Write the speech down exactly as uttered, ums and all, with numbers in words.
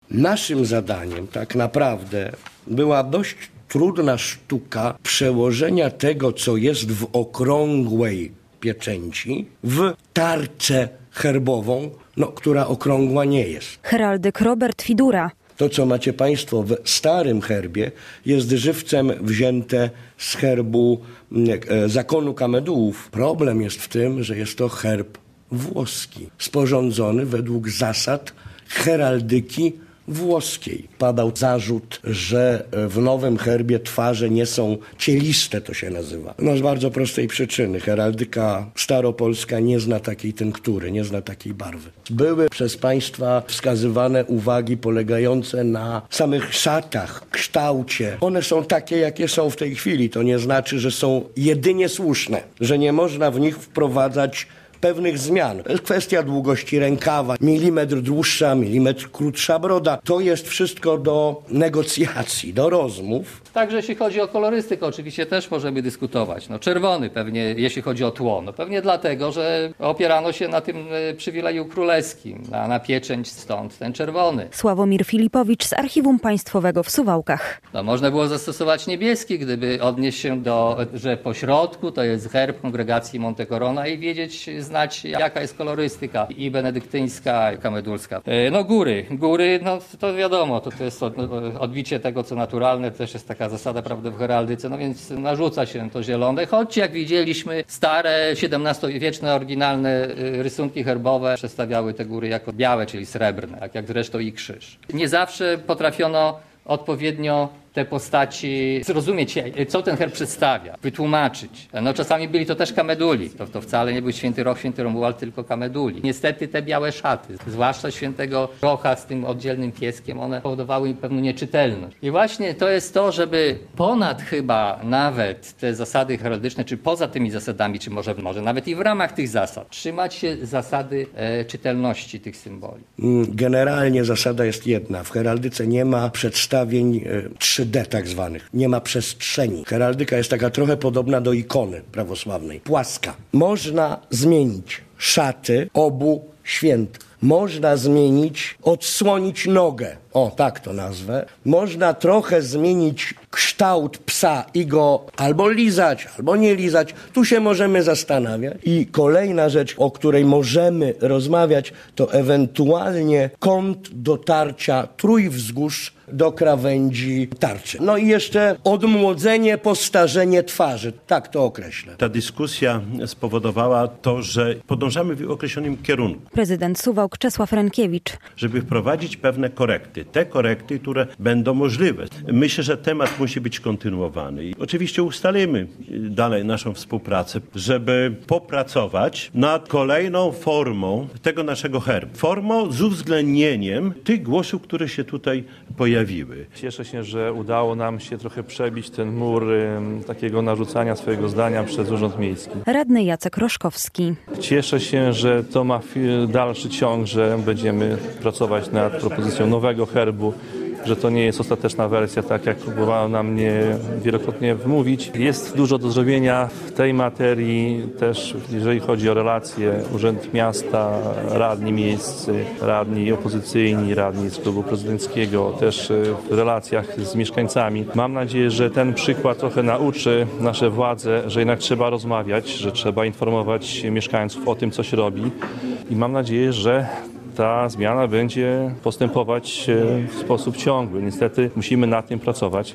Naszym zadaniem tak naprawdę była dość trudna sztuka przełożenia tego, co jest w okrągłej pieczęci, w tarczę herbową, no, która okrągła nie jest. Heraldyk Robert Fidura. To, co macie Państwo w starym herbie, jest żywcem wzięte z herbu e, zakonu Kamedułów. Problem jest w tym, że jest to herb włoski, sporządzony według zasad heraldyki włoskiej. Padał zarzut, że w nowym herbie twarze nie są cieliste, to się nazywa. No z bardzo prostej przyczyny. Heraldyka staropolska nie zna takiej tynktury, nie zna takiej barwy. Były przez Państwa wskazywane uwagi polegające na samych szatach, kształcie. One są takie, jakie są w tej chwili. To nie znaczy, że są jedynie słuszne, że nie można w nich wprowadzać pewnych zmian. To jest kwestia długości rękawa, milimetr dłuższa, milimetr krótsza broda. To jest wszystko do negocjacji, do rozmów. Także jeśli chodzi o kolorystykę, oczywiście też możemy dyskutować. No czerwony pewnie, jeśli chodzi o tło. No pewnie dlatego, że opierano się na tym przywileju królewskim, na, na pieczęć, stąd ten czerwony. Sławomir Filipowicz z Archiwum Państwowego w Suwałkach. No, można było zastosować niebieski, gdyby odnieść się do, że po środku to jest herb kongregacji Monte Corona i wiedzieć, znać jaka jest kolorystyka i benedyktyńska, i kamedulska. No góry, góry, no to wiadomo, to, to jest odbicie tego, co naturalne, też jest taka zasada, prawda, w heraldyce, no więc narzuca się to zielone, choć jak widzieliśmy, stare, siedemnastowieczne, oryginalne rysunki herbowe przedstawiały te góry jako białe, czyli srebrne, tak jak zresztą i krzyż. Nie zawsze potrafiono odpowiednio te postaci zrozumieć, co ten herb przedstawia, wytłumaczyć. No czasami byli to też kameduli. To, to wcale nie był święty Roch, święty Romuald, tylko kameduli. Niestety te białe szaty, zwłaszcza świętego Rocha z tym oddzielnym pieskiem, one powodowały im pewną nieczytelność. I właśnie to jest to, żeby ponad chyba nawet te zasady heraldyczne, czy poza tymi zasadami, czy może, może nawet i w ramach tych zasad, trzymać się zasady e, czytelności tych symboli. Generalnie zasada jest jedna. W heraldyce nie ma przedstawień e, trzy D tak zwanych. Nie ma przestrzeni. Heraldyka jest taka trochę podobna do ikony prawosławnej. Płaska. Można zmienić szaty obu świętych. Można zmienić, odsłonić nogę. O, tak to nazwę. Można trochę zmienić kształt psa i go albo lizać, albo nie lizać. Tu się możemy zastanawiać. I kolejna rzecz, o której możemy rozmawiać, to ewentualnie kąt dotarcia trójwzgórz do krawędzi tarczy. No i jeszcze odmłodzenie, postarzenie twarzy. Tak to określę. Ta dyskusja spowodowała to, że podążamy w określonym kierunku. Prezydent Suwałk Czesław Rękiewicz. Żeby wprowadzić pewne korekty. Te korekty, które będą możliwe. Myślę, że temat musi być kontynuowany. I oczywiście ustalimy dalej naszą współpracę, żeby popracować nad kolejną formą tego naszego herbu. Formą z uwzględnieniem tych głosów, które się tutaj pojawiły. Cieszę się, że udało nam się trochę przebić ten mur y, takiego narzucania swojego zdania przez Urząd Miejski. Radny Jacek Roszkowski. Cieszę się, że to ma dalszy ciąg, że będziemy pracować nad propozycją nowego herbu, że to nie jest ostateczna wersja, tak jak próbowano nam mnie wielokrotnie wmówić. Jest dużo do zrobienia w tej materii, też jeżeli chodzi o relacje Urząd Miasta, radni miejscy, radni opozycyjni, radni z klubu prezydenckiego, też w relacjach z mieszkańcami. Mam nadzieję, że ten przykład trochę nauczy nasze władze, że jednak trzeba rozmawiać, że trzeba informować mieszkańców o tym, co się robi i mam nadzieję, że ta zmiana będzie postępować w sposób ciągły. Niestety musimy nad tym pracować.